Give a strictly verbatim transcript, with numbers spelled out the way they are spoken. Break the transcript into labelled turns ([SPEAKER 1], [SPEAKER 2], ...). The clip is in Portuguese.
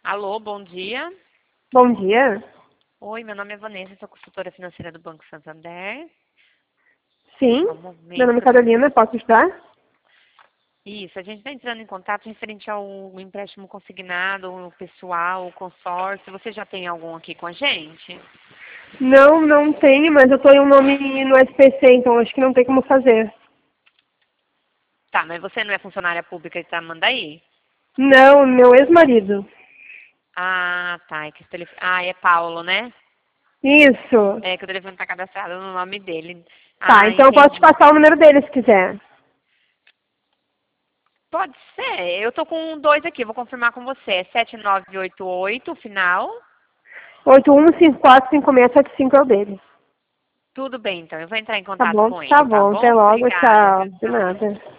[SPEAKER 1] Alô, bom dia.
[SPEAKER 2] Bom dia.
[SPEAKER 1] Oi, meu nome é Vanessa, sou consultora financeira do Banco Santander.
[SPEAKER 2] Sim,
[SPEAKER 1] Só um
[SPEAKER 2] meu nome é
[SPEAKER 1] momento.
[SPEAKER 2] Carolina, posso ajudar?
[SPEAKER 1] Isso, a gente está entrando em contato referente ao empréstimo consignado, o pessoal, o consórcio. Você já tem algum aqui com a gente?
[SPEAKER 2] Não, não tenho, mas eu estou em um nome no S P C, então acho que não tem como fazer.
[SPEAKER 1] Tá, mas você não é funcionária pública de Tramandaí?
[SPEAKER 2] Não, meu ex-marido.
[SPEAKER 1] Ah, tá. É que esse telefone... Ah, é Paulo, né?
[SPEAKER 2] Isso.
[SPEAKER 1] É que o telefone está cadastrado no nome dele.
[SPEAKER 2] Tá,
[SPEAKER 1] Ah,
[SPEAKER 2] então eu posso te
[SPEAKER 1] entendi.
[SPEAKER 2] passar o número dele se quiser.
[SPEAKER 1] Pode ser. Eu tô com dois aqui, vou confirmar com você. É sete nove oito oito, final.
[SPEAKER 2] oito um cinco quatro cinco seis sete cinco é o dele.
[SPEAKER 1] Tudo bem, então. Eu vou entrar em
[SPEAKER 2] Tá
[SPEAKER 1] contato
[SPEAKER 2] bom?
[SPEAKER 1] com
[SPEAKER 2] Tá
[SPEAKER 1] ele, tá
[SPEAKER 2] bom, até
[SPEAKER 1] bom?
[SPEAKER 2] logo,
[SPEAKER 1] Obrigada,
[SPEAKER 2] tchau.
[SPEAKER 1] viu?
[SPEAKER 2] De
[SPEAKER 1] Tchau.
[SPEAKER 2] nada.